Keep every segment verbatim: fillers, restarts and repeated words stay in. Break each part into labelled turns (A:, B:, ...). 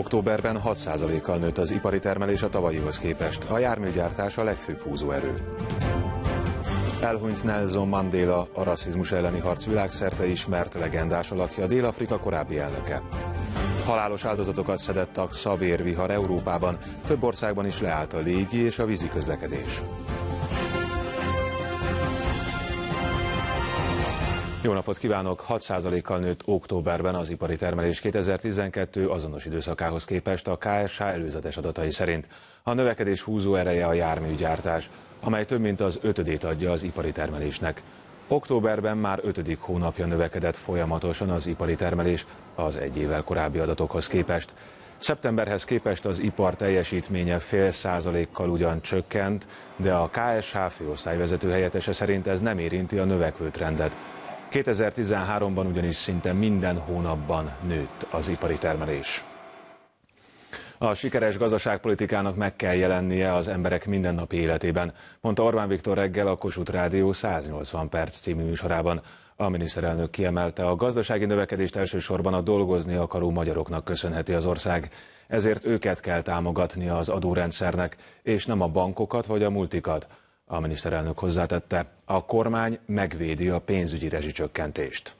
A: Októberben hat százalékkal nőtt az ipari termelés a tavalyihoz képest. A járműgyártás a legfőbb húzóerő. Elhunyt Nelson Mandela, a rasszizmus elleni harc világszerte ismert legendás alakja, Dél-Afrika korábbi elnöke. Halálos áldozatokat szedett a Xavér-vihar Európában, több országban is leállt a légi és a vízi közlekedés. Jó napot kívánok! hat százalékkal nőtt októberben az ipari termelés kétezer-tizenkettő azonos időszakához képest a ká es há előzetes adatai szerint. A növekedés húzó ereje a járműgyártás, amely több mint az ötödét adja az ipari termelésnek. Októberben már ötödik hónapja növekedett folyamatosan az ipari termelés az egy évvel korábbi adatokhoz képest. Szeptemberhez képest az ipar teljesítménye fél százalékkal ugyan csökkent, de a ká es há főosztályvezető helyettese szerint ez nem érinti a növekvő trendet. kétezer-tizenháromban ugyanis szinte minden hónapban nőtt az ipari termelés. A sikeres gazdaságpolitikának meg kell jelennie az emberek mindennapi életében, mondta Orbán Viktor reggel a Kossuth Rádió száznyolcvan perc című műsorában. A miniszterelnök kiemelte, a gazdasági növekedést elsősorban a dolgozni akaró magyaroknak köszönheti az ország, ezért őket kell támogatnia az adórendszernek, és nem a bankokat vagy a multikat. A miniszterelnök hozzátette, a kormány megvédi a pénzügyi rezsicsökkentést.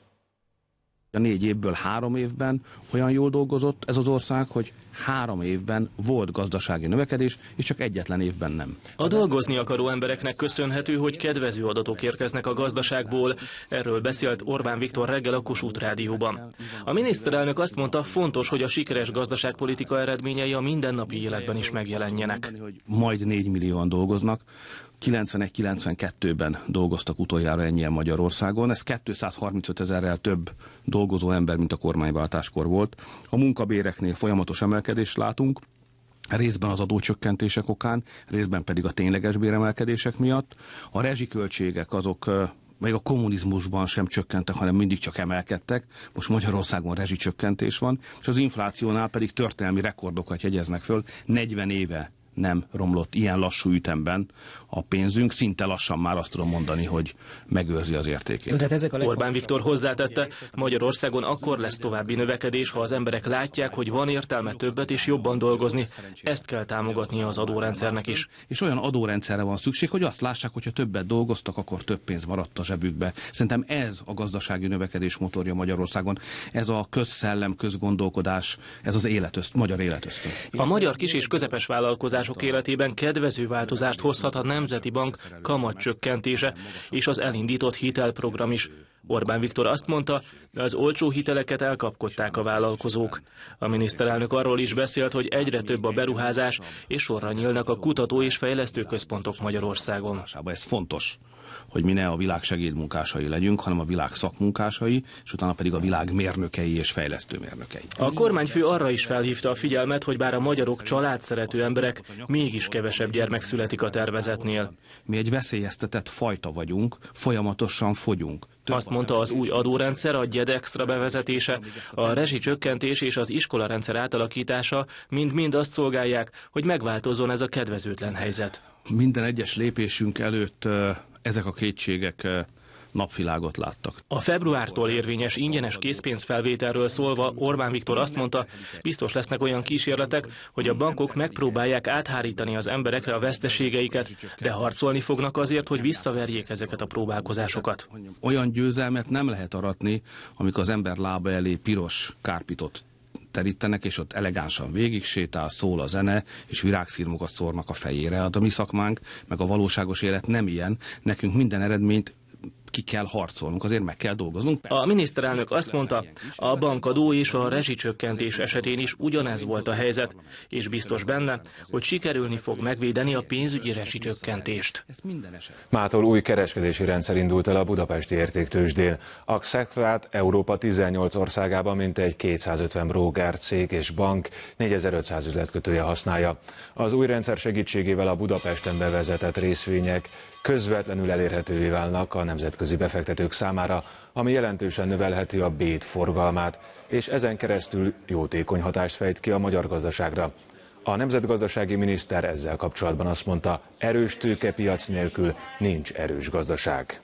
B: A négy évből három évben olyan jól dolgozott ez az ország, hogy három évben volt gazdasági növekedés, és csak egyetlen évben nem.
C: A dolgozni akaró embereknek köszönhető, hogy kedvező adatok érkeznek a gazdaságból. Erről beszélt Orbán Viktor reggel a Kossuth Rádióban. A miniszterelnök azt mondta, fontos, hogy a sikeres gazdaságpolitika eredményei a mindennapi életben is megjelenjenek.
B: Majd négy millióan dolgoznak. kilencvenegy kilencvenkettőben dolgoztak utoljára ennyien Magyarországon. Ez kétszázharmincöt ezerrel több dolgozó ember, mint a kormányváltáskor volt. A munkabéreknél folyamatos emelkedést látunk, részben az adócsökkentések okán, részben pedig a tényleges béremelkedések miatt. A rezsiköltségek azok még a kommunizmusban sem csökkentek, hanem mindig csak emelkedtek. Most Magyarországon rezsicsökkentés van, és az inflációnál pedig történelmi rekordokat jegyeznek föl. negyven éve nem romlott ilyen lassú ütemben a pénzünk, szinte lassan már azt tudom mondani, hogy megőrzi az értékét.
C: Orbán Viktor hozzátette, Magyarországon akkor lesz további növekedés, ha az emberek látják, hogy van értelme többet és jobban dolgozni. Ezt kell támogatnia az adórendszernek is.
B: És olyan adórendszerre van szükség, hogy azt lássák, hogy ha többet dolgoztak, akkor több pénz maradt a zsebükbe. Szerintem ez a gazdasági növekedés motorja Magyarországon. Ez a közszellem, közgondolkodás, ez az életözt, magyar életösztön.
C: A magyar kis és közepes vállalkozás életében kedvező változást hozhat a Nemzeti Bank kamatcsökkentése és az elindított hitelprogram is. Orbán Viktor azt mondta, de az olcsó hiteleket elkapkodták a vállalkozók. A miniszterelnök arról is beszélt, hogy egyre több a beruházás, és sorra nyílnak a kutató- és fejlesztőközpontok Magyarországon.
B: Ez fontos, hogy mi ne a világ segédmunkásai legyünk, hanem a világ szakmunkásai, és utána pedig a világ mérnökei és fejlesztőmérnökei.
C: A kormányfő arra is felhívta a figyelmet, hogy bár a magyarok családszerető emberek, mégis kevesebb gyermek születik a tervezetnél.
B: Mi egy veszélyeztetett fajta vagyunk, folyamatosan fogyunk.
C: Azt mondta, az új adórendszer, a gyed extra bevezetése, a rezsicsökkentés és az iskolarendszer átalakítása mind-mind azt szolgálják, hogy megváltozzon ez a kedvezőtlen helyzet.
B: Minden egyes lépésünk előtt ezek a kétségek napvilágot láttak.
C: A februártól érvényes ingyenes készpénzfelvételről szólva Orbán Viktor azt mondta, biztos lesznek olyan kísérletek, hogy a bankok megpróbálják áthárítani az emberekre a veszteségeiket, de harcolni fognak azért, hogy visszaverjék ezeket a próbálkozásokat.
B: Olyan győzelmet nem lehet aratni, amikor az ember lába elé piros kárpitot terítenek, és ott elegánsan végig sétál, szól a zene, és virágszirmokat szórnak a fejére. A mi szakmánk, meg a valóságos élet nem ilyen. Nekünk minden eredményt ki kell harcolnunk, azért meg kell dolgoznunk.
C: Persze. A miniszterelnök azt mondta, a bankadó és a rezsicsökkentés esetén is ugyanez volt a helyzet, és biztos benne, hogy sikerülni fog megvédeni a pénzügyi rezsicsökkentést.
A: Mától új kereskedési rendszer indult el a budapesti értéktőzsdén. A Xetrát Európa tizennyolc országában mintegy kétszázötven broker, cég és bank, négyezer-ötszáz üzletkötője használja. Az új rendszer segítségével a Budapesten bevezetett részvények közvetlenül elérhetővé válnak a nemzetközi befektetők számára, ami jelentősen növelheti a bét forgalmát, és ezen keresztül jótékony hatást fejt ki a magyar gazdaságra. A nemzetgazdasági miniszter ezzel kapcsolatban azt mondta, erős tőkepiac nélkül nincs erős gazdaság.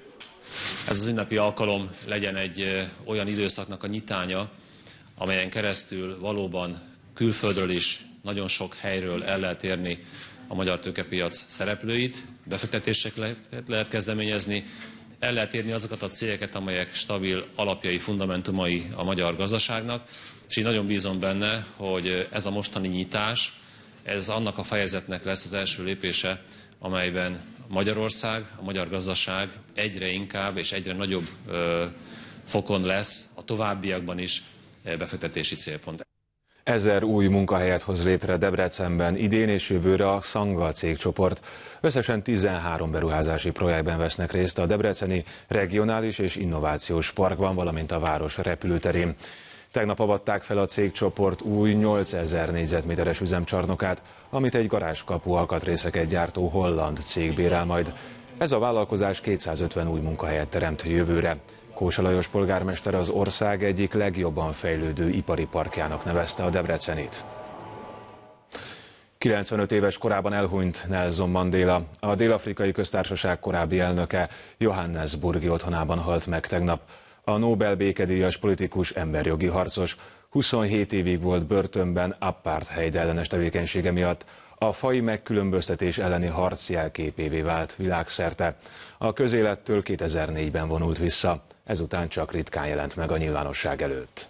D: Ez az ünnepi alkalom legyen egy olyan időszaknak a nyitánya, amelyen keresztül valóban külföldről is nagyon sok helyről el lehet érni a magyar tőkepiac szereplőit, befektetéseket lehet kezdeményezni, el lehet érni azokat a cégeket, amelyek stabil alapjai, fundamentumai a magyar gazdaságnak, és én nagyon bízom benne, hogy ez a mostani nyitás, ez annak a fejezetnek lesz az első lépése, amelyben Magyarország, a magyar gazdaság egyre inkább és egyre nagyobb ö, fokon lesz a továbbiakban is befektetési célpont.
A: Ezer új munkahelyet hoz létre Debrecenben idén és jövőre a Szanga cégcsoport. Összesen tizenhárom beruházási projektben vesznek részt a debreceni regionális és innovációs parkban, valamint a város repülőterén. Tegnap avatták fel a cégcsoport új nyolcezer négyzetméteres üzemcsarnokát, amit egy garázskapu alkatrészeket gyártó holland cég bérel majd. Ez a vállalkozás kétszázötven új munkahelyet teremt jövőre. Kósa Lajos polgármester az ország egyik legjobban fejlődő ipari parkjának nevezte a Debrecenit. kilencvenöt éves korában elhunyt Nelson Mandela. A Dél-Afrikai Köztársaság korábbi elnöke Johannesburgi otthonában halt meg tegnap. A Nobel békedíjas politikus, emberjogi harcos huszonhét évig volt börtönben apartheid ellenes tevékenysége miatt. A faji megkülönböztetés elleni harc jelképévé vált világszerte. A közélettől kétezer-négyben vonult vissza, ezután csak ritkán jelent meg a nyilvánosság előtt.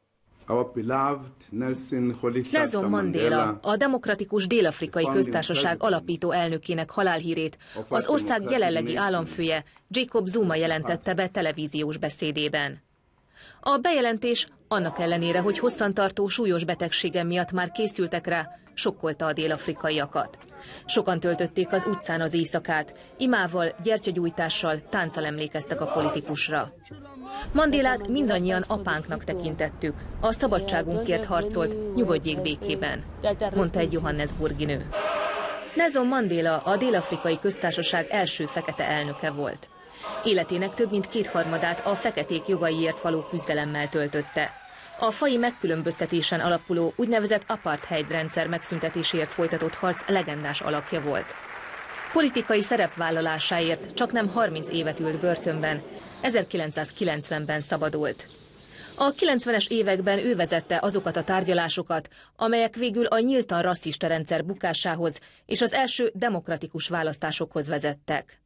E: Nelson Mandela, a Demokratikus Dél-Afrikai Köztársaság alapító elnökének halálhírét az ország jelenlegi államfője Jacob Zuma jelentette be televíziós beszédében. A bejelentés annak ellenére, hogy hosszantartó súlyos betegsége miatt már készültek rá, sokkolta a dél-afrikaiakat. Sokan töltötték az utcán az éjszakát, imával, gyertyagyújtással, tánccal emlékeztek a politikusra. Mandélát mindannyian apánknak tekintettük, a szabadságunkért harcolt, nyugodjék békében, mondta egy johannesburgi nő. Nelson Mandela a Dél-Afrikai Köztársaság első fekete elnöke volt. Életének több mint kétharmadát a feketék jogaiért való küzdelemmel töltötte. A faji megkülönböztetésen alapuló úgynevezett apartheid rendszer megszüntetéséért folytatott harc legendás alakja volt. Politikai szerepvállalásáért csaknem harminc évet ült börtönben, ezerkilencszázkilencvenben szabadult. A kilencvenes években ő vezette azokat a tárgyalásokat, amelyek végül a nyíltan rasszista rendszer bukásához és az első demokratikus választásokhoz vezettek.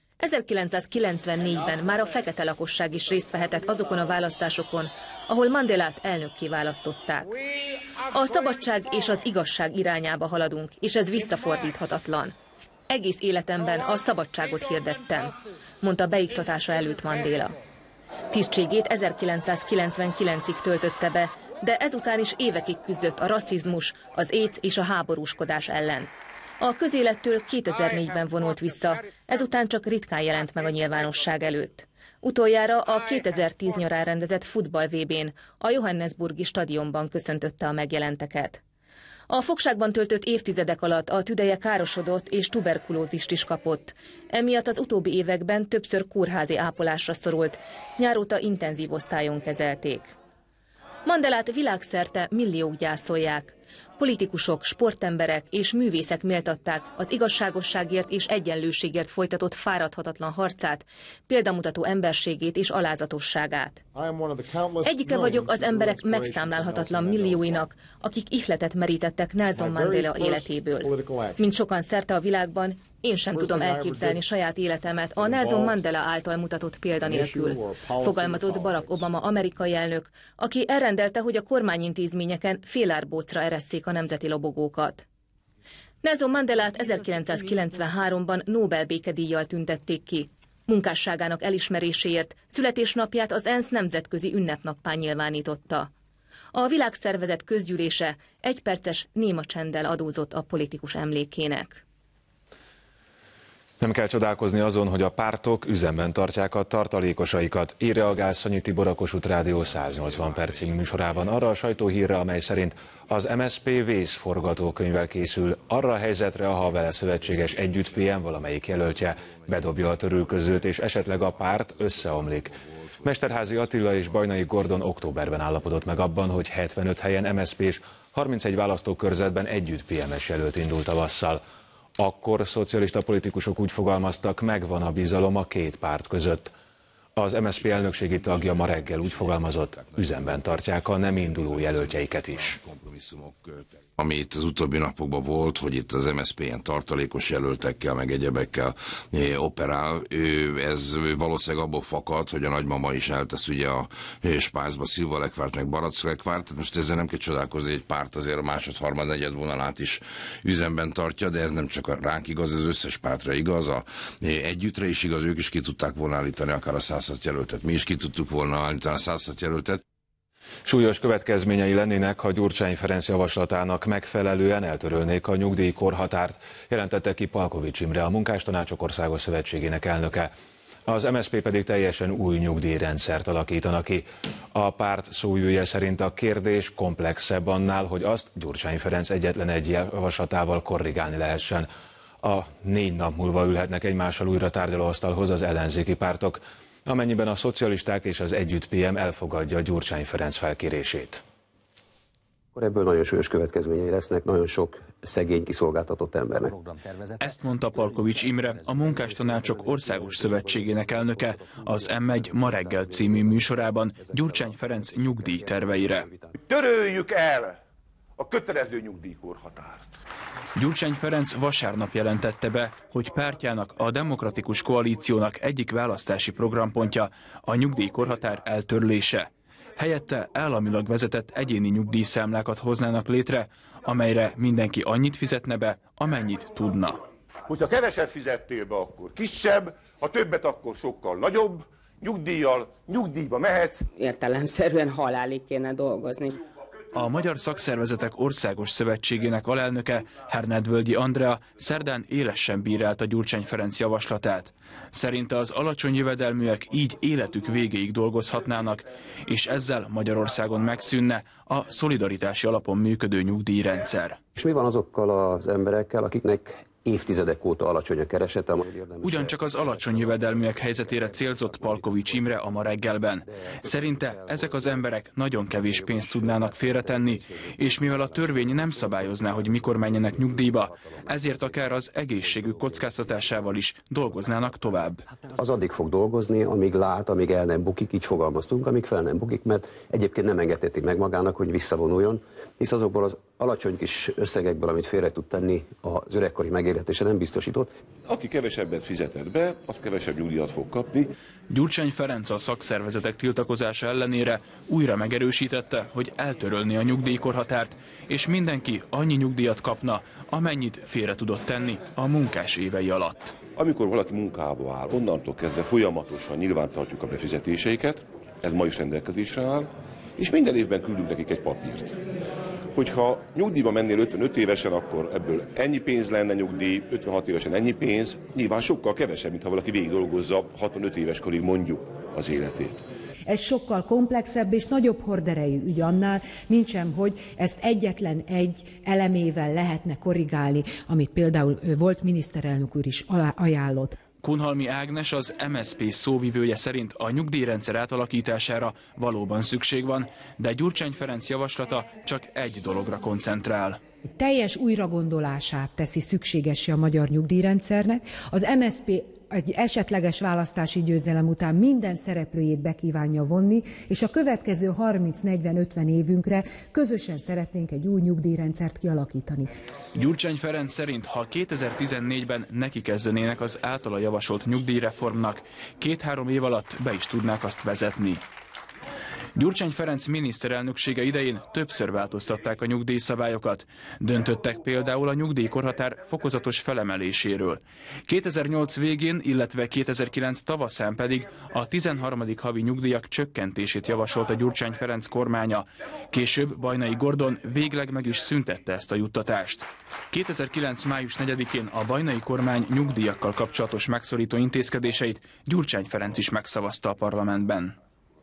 E: ezerkilencszázkilencvennégyben már a fekete lakosság is részt vehetett azokon a választásokon, ahol Mandelát elnökké választották. A szabadság és az igazság irányába haladunk, és ez visszafordíthatatlan. Egész életemben a szabadságot hirdettem, mondta beiktatása előtt Mandela. Tisztségét ezerkilencszázkilencvenkilencig töltötte be, de ezután is évekig küzdött a rasszizmus, az AIDS és a háborúskodás ellen. A közélettől kétezer-négyben vonult vissza, ezután csak ritkán jelent meg a nyilvánosság előtt. Utoljára a kétezer-tíz nyarán rendezett futball-vé bén a Johannesburgi stadionban köszöntötte a megjelenteket. A fogságban töltött évtizedek alatt a tüdeje károsodott és tuberkulózist is kapott. Emiatt az utóbbi években többször kórházi ápolásra szorult, nyáróta intenzív osztályon kezelték. Mandelát világszerte milliók gyászolják. Politikusok, sportemberek és művészek méltatták az igazságosságért és egyenlőségért folytatott fáradhatatlan harcát, példamutató emberségét és alázatosságát. Egyike vagyok az emberek megszámlálhatatlan millióinak, akik ihletet merítettek Nelson Mandela életéből. Mint sokan szerte a világban, én sem tudom elképzelni saját életemet a Nelson Mandela által mutatott példa nélkül, fogalmazott Barack Obama amerikai elnök, aki elrendelte, hogy a kormányintézményeken félárbócra eresszék a nemzeti lobogókat. Nelson Mandelát ezerkilencszázkilencvenháromban Nobel békedíjjal tüntették ki. Munkásságának elismeréséért születésnapját az ENSZ nemzetközi ünnepnappá nyilvánította. A világszervezet közgyűlése egyperces néma csenddel adózott a politikus emlékének.
A: Nem kell csodálkozni azon, hogy a pártok üzemben tartják a tartalékosaikat. Így reagál Szanyi Tibor, a Kossuth Rádió száznyolcvan perc című műsorában arra a sajtóhírre, amely szerint az em es zé pé vész forgatókönyvvel készül arra a helyzetre, ha vele szövetséges együtt pé em valamelyik jelöltje bedobja a törülközőt, és esetleg a párt összeomlik. Mesterházy Attila és Bajnai Gordon októberben állapodott meg abban, hogy hetvenöt helyen em es zé pés, harmincegy választókörzetben együtt pé emes jelölt indult tavasszal. Akkor szocialista politikusok úgy fogalmaztak, megvan a bizalom a két párt között. Az em es zé pé elnökségi tagja ma reggel úgy fogalmazott, üzemben tartják a nem induló jelöltjeiket is.
F: Ami itt az utóbbi napokban volt, hogy itt az em es zé pé ilyen tartalékos jelöltekkel, meg egyebekkel operál, ez valószínűleg abból fakad, hogy a nagymama is eltesz ugye a Spájzba Szilva-lekvárt, meg Barack-lekvárt, tehát most ezzel nem kell csodálkozni, egy párt azért a másod, harmad, negyed vonalát is üzemben tartja, de ez nem csak ránk igaz, ez összes pártra igaz, a együttre is igaz, ők is ki tudták volna állítani akár a száz hat jelöltet, mi is ki tudtuk volna állítani a száz hat jelöltet.
A: Súlyos következményei lennének, ha Gyurcsány Ferenc javaslatának megfelelően eltörölnék a nyugdíjkorhatárt, jelentette ki Palkovics Imre, a Munkástanácsok Országos Szövetségének elnöke. Az em es zé pé pedig teljesen új nyugdíjrendszert alakítana ki. A párt szóvivője szerint a kérdés komplexebb annál, hogy azt Gyurcsány Ferenc egyetlen egy javaslatával korrigálni lehessen. A négy nap múlva ülhetnek egymással újra tárgyalóasztalhoz az ellenzéki pártok, amennyiben a szocialisták és az Együtt pé em elfogadja Gyurcsány Ferenc felkérését.
G: Ebből nagyon súlyos következményei lesznek nagyon sok szegény, kiszolgáltatott embernek.
H: Ezt mondta Palkovics Imre, a Munkástanácsok Országos Szövetségének elnöke, az M egy Ma reggel című műsorában Gyurcsány Ferenc nyugdíjterveire.
I: Töröljük el a kötelező nyugdíjkorhatárt.
H: Gyurcsány Ferenc vasárnap jelentette be, hogy pártjának, a Demokratikus Koalíciónak egyik választási programpontja a nyugdíjkorhatár eltörlése. Helyette államilag vezetett egyéni nyugdíjszámlákat hoznának létre, amelyre mindenki annyit fizetne be, amennyit tudna.
I: Hogyha kevesebb fizettél be, akkor kisebb, ha többet, akkor sokkal nagyobb, nyugdíjjal, nyugdíjba mehetsz.
J: Értelemszerűen halálig kéne dolgozni.
H: A Magyar Szakszervezetek Országos Szövetségének alelnöke, Hernád-Völgyi Andrea szerdán élesen bírálta Gyurcsány Ferenc javaslatát. Szerinte az alacsony jövedelműek így életük végéig dolgozhatnának, és ezzel Magyarországon megszűnne a szolidaritási alapon működő nyugdíjrendszer.
G: És mi van azokkal az emberekkel, akiknek évtizedek óta alacsony a keresete?
H: Ugyancsak az alacsony jövedelműek helyzetére célzott Palkovics Imre a Ma reggelben. Szerinte ezek az emberek nagyon kevés pénzt tudnának félretenni, és mivel a törvény nem szabályozná, hogy mikor menjenek nyugdíjba, ezért akár az egészségük kockáztatásával is dolgoznának tovább.
G: Az addig fog dolgozni, amíg lát, amíg el nem bukik, így fogalmaztunk, amíg fel nem bukik, mert egyébként nem engedhetik meg magának, hogy visszavonuljon, hisz azokból az alacsony kis összegekből, amit félre tud tenni az öregkori megélhetése, nem biztosított.
I: Aki kevesebbet fizetett be, az kevesebb nyugdíjat fog kapni.
H: Gyurcsány Ferenc a szakszervezetek tiltakozása ellenére újra megerősítette, hogy eltörölni a nyugdíjkorhatárt, és mindenki annyi nyugdíjat kapna, amennyit félre tudott tenni a munkás évei alatt.
I: Amikor valaki munkába áll, onnantól kezdve folyamatosan nyilvántartjuk a befizetéseiket, ez ma is rendelkezésre áll, és minden évben küldünk nekik egy papírt. Hogyha nyugdíjba mennél ötvenöt évesen, akkor ebből ennyi pénz lenne nyugdíj, ötvenhat évesen ennyi pénz, nyilván sokkal kevesebb, mint ha valaki végig dolgozza hatvanöt éves korig mondjuk az életét.
K: Ez sokkal komplexebb és nagyobb horderejű ügy annál, nincsen, hogy ezt egyetlen egy elemével lehetne korrigálni, amit például volt miniszterelnök úr is ajánlott.
H: Kunhalmi Ágnes, az em es zé pé szóvivője szerint a nyugdíjrendszer átalakítására valóban szükség van, de Gyurcsány Ferenc javaslata csak egy dologra koncentrál.
K: Teljes újragondolását teszi szükségessé a magyar nyugdíjrendszernek. Az em es zé pé egy esetleges választási győzelem után minden szereplőjét bekívánja vonni, és a következő harminc, negyven, ötven évünkre közösen szeretnénk egy új nyugdíjrendszert kialakítani.
H: Gyurcsány Ferenc szerint, ha kétezer-tizennégyben neki kezdenének az általa javasolt nyugdíjreformnak, két-három év alatt be is tudnák azt vezetni. Gyurcsány Ferenc miniszterelnöksége idején többször változtatták a nyugdíjszabályokat. Döntöttek például a nyugdíjkorhatár fokozatos felemeléséről. kétezer-nyolc végén, illetve kétezer-kilenc tavaszán pedig a tizenharmadik havi nyugdíjak csökkentését javasolta Gyurcsány Ferenc kormánya. Később Bajnai Gordon végleg meg is szüntette ezt a juttatást. kétezer-kilenc május negyedikén a bajnai kormány nyugdíjakkal kapcsolatos megszorító intézkedéseit Gyurcsány Ferenc is megszavazta a parlamentben.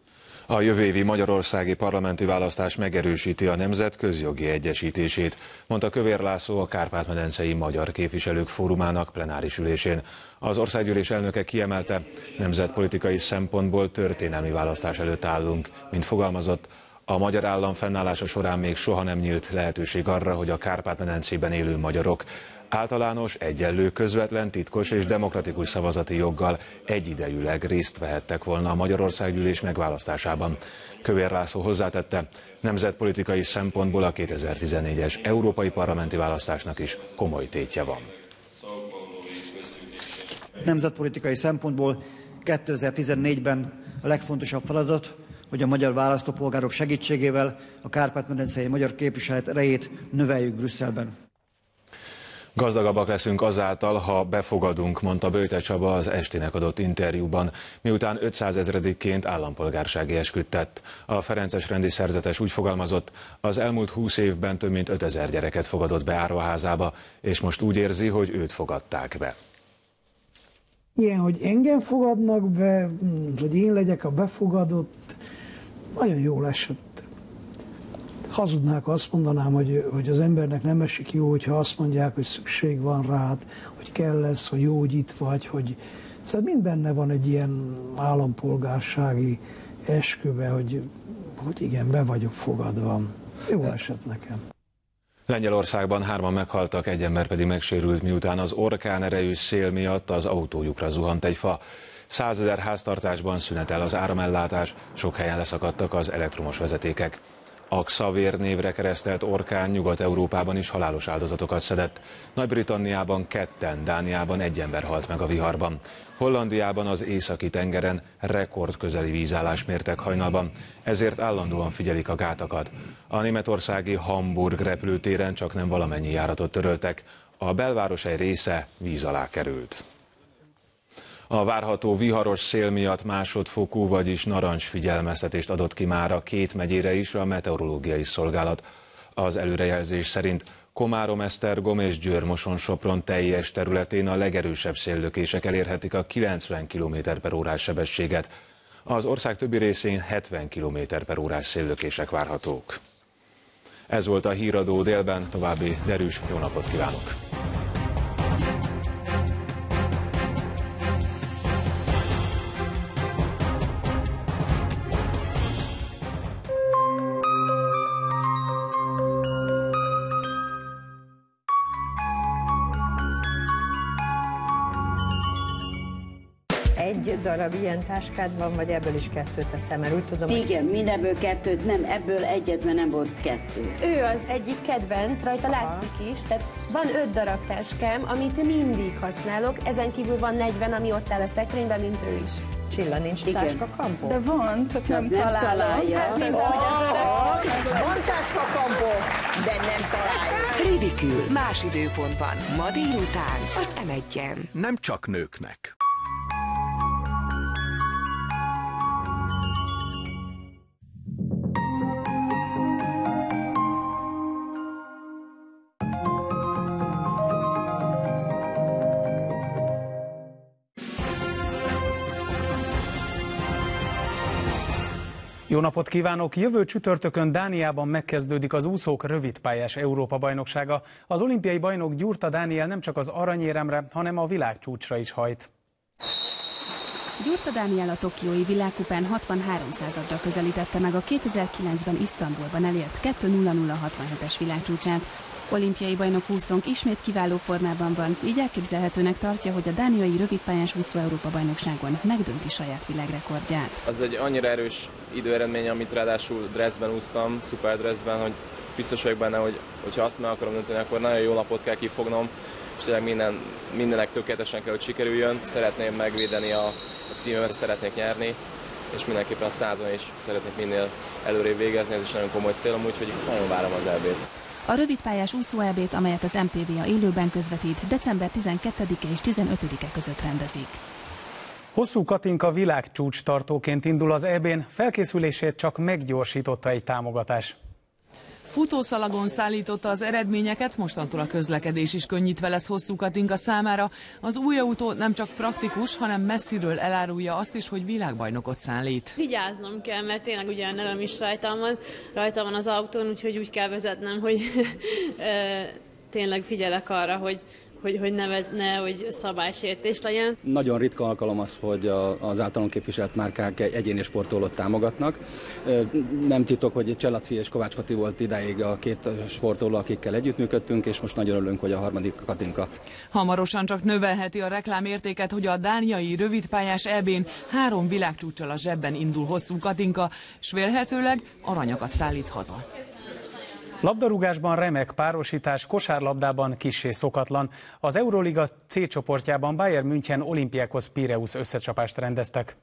A: A jövő évi magyarországi parlamenti választás megerősíti a nemzet közjogi egyesítését, mondta Kövér László a Kárpát-medencei Magyar Képviselők Fórumának plenáris ülésén. Az országgyűlés elnöke kiemelte, nemzetpolitikai szempontból történelmi választás előtt állunk, mint fogalmazott, A magyar állam fennállása során még soha nem nyílt lehetőség arra, hogy a Kárpát-medencében élő magyarok általános, egyenlő, közvetlen, titkos és demokratikus szavazati joggal egyidejűleg részt vehettek volna a Magyarországgyűlés megválasztásában. Kövér László hozzátette, nemzetpolitikai szempontból a kétezer-tizennégyes európai parlamenti választásnak is komoly tétje van.
L: Nemzetpolitikai szempontból kétezer-tizennégyben a legfontosabb feladat, hogy a magyar választópolgárok segítségével a Kárpát-medencei magyar képviselet erejét növeljük Brüsszelben.
A: Gazdagabbak leszünk azáltal, ha befogadunk, mondta Böjte Csaba az Estének adott interjúban, miután ötszázezredikként állampolgársági esküt tett. A ferences rendi szerzetes úgy fogalmazott, az elmúlt húsz évben több mint ötezer gyereket fogadott be Árvaházába, és most úgy érzi, hogy őt fogadták be.
M: Ilyen, hogy engem fogadnak be, hogy én legyek a befogadott, nagyon jól esett. Hazudnák, azt mondanám, hogy, hogy az embernek nem esik jó, hogyha azt mondják, hogy szükség van rád, hogy kell lesz, hogy jó, hogy itt vagy, hogy... Szóval mind benne van egy ilyen állampolgársági eskübe, hogy, hogy igen, be vagyok fogadva. Jó esett nekem.
A: Lengyelországban hárman meghaltak, egy ember pedig megsérült, miután az orkán erejű szél miatt az autójukra zuhant egy fa. Százezer háztartásban szünetel az áramellátás, sok helyen leszakadtak az elektromos vezetékek. A Xavér névre keresztelt orkán Nyugat-Európában is halálos áldozatokat szedett. Nagy-Britanniában ketten, Dániában egy ember halt meg a viharban. Hollandiában az északi tengeren rekordközeli vízállás mértek hajnalban, ezért állandóan figyelik a gátakat. A németországi Hamburg repülőtéren csak nem valamennyi járatot töröltek, a belváros egy része víz alá került. A várható viharos szél miatt másodfokú, vagyis narancs figyelmeztetést adott ki már a két megyére is a meteorológiai szolgálat. Az előrejelzés szerint Komárom, Esztergom és Győr-Moson-Sopron teljes területén a legerősebb széllökések elérhetik a kilencven kilométer per órás sebességet. Az ország többi részén hetven kilométer per órás széllökések várhatók. Ez volt a Híradó délben, további derűs jó napot kívánok!
N: Egy darab ilyen táskád van, vagy ebből is kettőt veszem, mert úgy tudom,
O: igen,
N: hogy...
O: mindebből kettőt, nem, ebből egyet, mert nem volt kettő.
P: Ő az egyik kedvenc, rajta látszik is, tehát van öt darab táskám, amit mindig használok, ezen kívül van negyven, ami ott áll a szekrényben, mint ő is.
N: Csilla, nincs táskakampó?
P: De van, csak nem,
O: nem
P: találom.
O: találja.
P: Hát nézd, hogy az
N: van táskakampó, de nem találja.
Q: Ridikül, más időpontban, ma délután az em egyen.
R: Nem csak nőknek.
S: Jó napot kívánok! Jövő csütörtökön Dániában megkezdődik az úszók rövidpályás Európa-bajnoksága. Az olimpiai bajnok Gyurta Dániel nem csak az aranyéremre, hanem a világcsúcsra is hajt.
T: Gyurta Dániel a tokiói világkupán hatvanhárom századra közelítette meg a kétezer-kilencben Isztambulban elért kettő nulla nulla hatvanhetes világcsúcsát. Olimpiai bajnok úszónk ismét kiváló formában van, így elképzelhetőnek tartja, hogy a dániai rövidpályás úszó Európa-bajnokságon megdönti saját világrekordját.
U: Az egy annyira erős időeredmény, amit ráadásul dresszben úsztam, szuper dresszben, hogy biztos vagyok benne, hogy hogyha azt meg akarom dönteni, akkor nagyon jó napot kell kifognom, és tényleg minden, mindenek tökéletesen kell, hogy sikerüljön. Szeretném megvédeni a, a címemet, szeretnék nyerni, és mindenképpen a százon is szeretnék minél előrébb végezni, ez is nagyon komoly célom, úgyhogy nagyon várom az é bét.
T: A rövidpályás úszó é bét, amelyet az em té vé á élőben közvetít, december tizenkettedike és tizenötödike között rendezik.
S: Hosszú Katinka világcsúcs tartóként indul az é bén, felkészülését csak meggyorsította egy támogatás.
V: Futószalagon szállította az eredményeket, mostantól a közlekedés is könnyítve lesz Hosszú Katinka számára. Az új autó nem csak praktikus, hanem messziről elárulja azt is, hogy világbajnokot szállít.
W: Vigyáznom kell, mert tényleg ugye a nevem is rajtam van, rajta van az autón, úgyhogy úgy kell vezetnem, hogy tényleg figyelek arra, hogy hogy, hogy nevezne, hogy szabálysértés legyen.
B: Nagyon ritka alkalom az, hogy az általunk képviselt márkák egy egyéni sportolót támogatnak. Nem titok, hogy Cselaci és Kovács Kati volt idáig a két sportoló, akikkel együttműködtünk, és most nagyon örülünk, hogy a harmadik Katinka.
V: Hamarosan csak növelheti a reklámértéket, hogy a dániai rövidpályás é bén három világcsúccsal a zsebben indul Hosszú Katinka, s vélhetőleg aranyakat szállít haza.
S: Labdarúgásban remek párosítás, kosárlabdában kissé szokatlan. Az Euroliga C csoportjában Bayern München Olympiakos Pireus összecsapást rendeztek.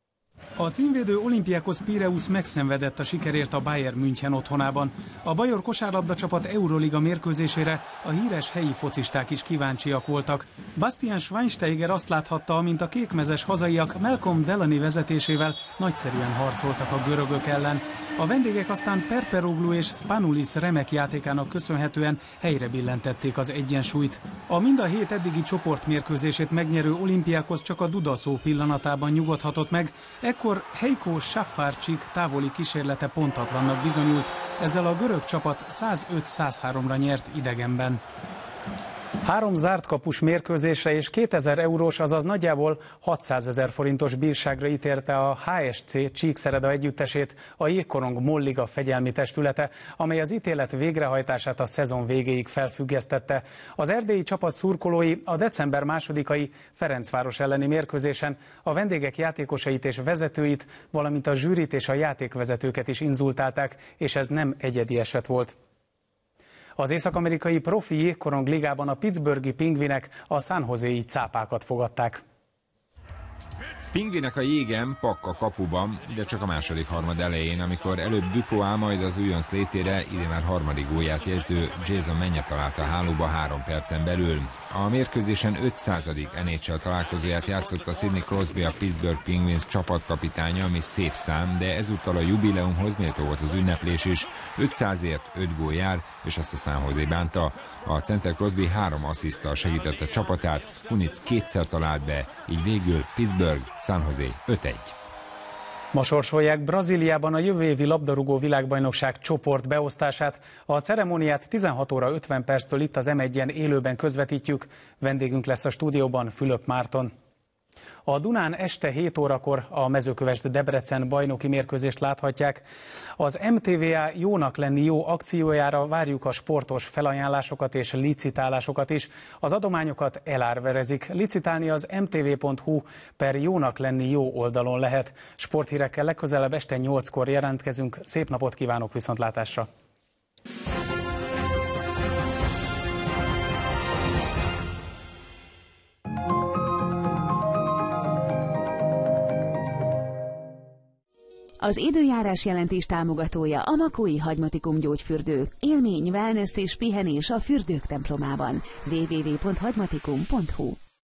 S: A címvédő Olympiakos Pireus megszenvedett a sikerért a Bayern München otthonában. A bajor kosárlabda csapat Euroliga mérkőzésére a híres helyi focisták is kíváncsiak voltak. Bastian Schweinsteiger azt láthatta, mint a kékmezes hazaiak Malcolm Delaney vezetésével nagyszerűen harcoltak a görögök ellen. A vendégek aztán Perperoglu és Spanulis remek játékának köszönhetően helyre billentették az egyensúlyt. A mind a hét eddigi csoportmérkőzését megnyerő Olympiakos csak a dudaszó pillanatában nyugodhatott meg, ekkor Heiko Safárcsik távoli kísérlete pontatlannak bizonyult, ezzel a görög csapat száz öt száz háromra nyert idegenben. Három zárt kapus mérkőzésre és kétezer eurós, azaz nagyjából hatszázezer forintos bírságra ítélte a há es cé Csíkszereda együttesét a Jégkorong Molliga fegyelmi testülete, amely az ítélet végrehajtását a szezon végéig felfüggesztette. Az erdélyi csapat szurkolói a december másodikai Ferencváros elleni mérkőzésen a vendégek játékosait és vezetőit, valamint a zsűrit és a játékvezetőket is inzultálták, és ez nem egyedi eset volt. Az észak-amerikai profi jégkorong ligában a pittsburghi pingvinek a San Jose-i cápákat fogadták.
C: Pingvinek a jégen, Pakka kapuban, de csak a második harmad elején, amikor előbb Dupois, majd az újonc létére idén már harmadik gólját jegyző Jason Menye találta a hálóba három percen belül. A mérkőzésen ötszázadik en há el találkozóját játszott a Sidney Crosby, a Pittsburgh Penguins csapatkapitánya, ami szép szám, de ezúttal a jubileumhoz méltó volt az ünneplés is. ötszázért öt gól jár, és azt a San Jose bánta. A center Crosby három assziszttal segítette csapatát, Hunic kétszer talált be, így végül Pittsburgh San Jose öt egy.
S: Ma sorsolják Brazíliában a jövő évi labdarúgó világbajnokság csoport beosztását. A ceremóniát tizenhat óra ötven perctől itt az em egyen élőben közvetítjük. Vendégünk lesz a stúdióban Fülöp Márton. A Dunán este hét órakor a Mezőkövesd Debrecen bajnoki mérkőzést láthatják. Az em té vé á Jónak lenni jó akciójára várjuk a sportos felajánlásokat és licitálásokat is. Az adományokat elárverezik. Licitálni az em té vé pont hú per Jónak lenni jó oldalon lehet. Sporthírekkel legközelebb este nyolckor jelentkezünk. Szép napot kívánok, viszontlátásra!
R: Az időjárás jelentés támogatója a Makói Hagymatikum gyógyfürdő. Élmény, wellness és pihenés a fürdők templomában. double-u double-u double-u pont hagymatikum pont hú.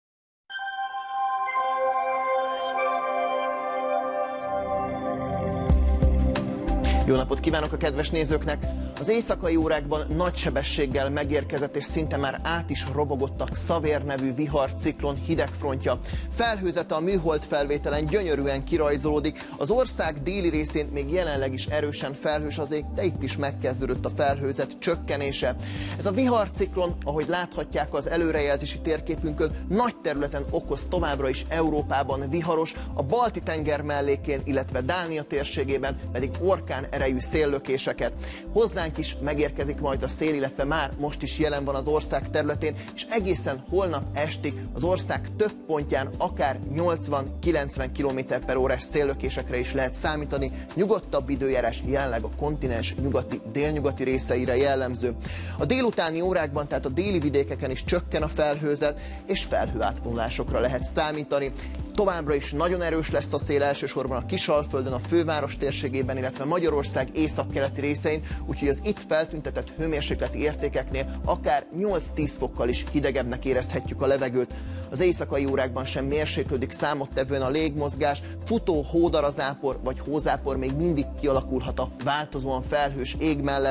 X: Jó napot kívánok a kedves nézőknek! Az éjszakai órákban nagy sebességgel megérkezett és szinte már át is robogott a Xavér nevű viharciklon hidegfrontja. Felhőzete a műhold felvételen gyönyörűen kirajzolódik, az ország déli részén még jelenleg is erősen felhős az ég, de itt is megkezdődött a felhőzet csökkenése. Ez a viharciklon, ahogy láthatják az előrejelzési térképünkön, nagy területen okoz továbbra is Európában viharos, a Balti-tenger mellékén, illetve Dánia térségében pedig orkán erejű széllökéseket. Hozzánk is megérkezik majd a szél, illetve már most is jelen van az ország területén, és egészen holnap estig az ország több pontján akár nyolcvan-kilencven kilométer per órás széllökésekre is lehet számítani. Nyugodtabb időjárás jelenleg a kontinens nyugati, délnyugati részeire jellemző. A délutáni órákban, tehát a déli vidékeken is csökken a felhőzet, és felhőátvonulásokra lehet számítani. Továbbra is nagyon erős lesz a szél, elsősorban a Kisalföldön, a főváros térségében, illetve Magyarország északkeleti részein, úgyhogy az itt feltüntetett hőmérsékleti értékeknél akár nyolc-tíz fokkal is hidegebbnek érezhetjük a levegőt. Az éjszakai órákban sem mérséklődik számottevően a légmozgás, futó hódarazápor vagy hózápor még mindig kialakulhat a változóan felhős ég mellett.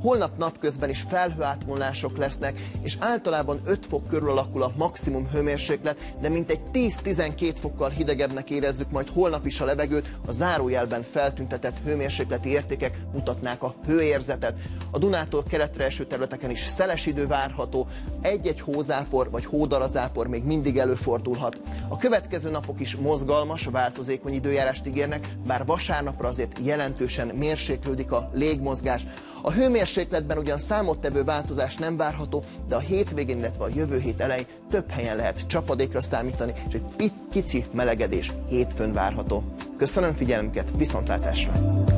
X: Holnap napközben is felhőátvonulások lesznek, és általában öt fok körül alakul a maximum hőmérséklet, de mintegy tíz-tizenkét fokkal hidegebbnek érezzük majd holnap is a levegőt, a zárójelben feltüntetett hőmérsékleti értékek mutatnák a hőérzetet. A Dunától keletre eső területeken is szeles idő várható, egy-egy hózápor vagy hódarazápor még mindig előfordulhat. A következő napok is mozgalmas, változékony időjárást ígérnek, bár vasárnapra azért jelentősen mérséklődik a légmozgás. A hőmérsékletben ugyan számottevő változás nem várható, de a hétvégén, illetve a jövő hét elején több helyen lehet csapadékra számítani, és egy pici melegedés hétfőn várható. Köszönöm figyelmüket, viszontlátásra!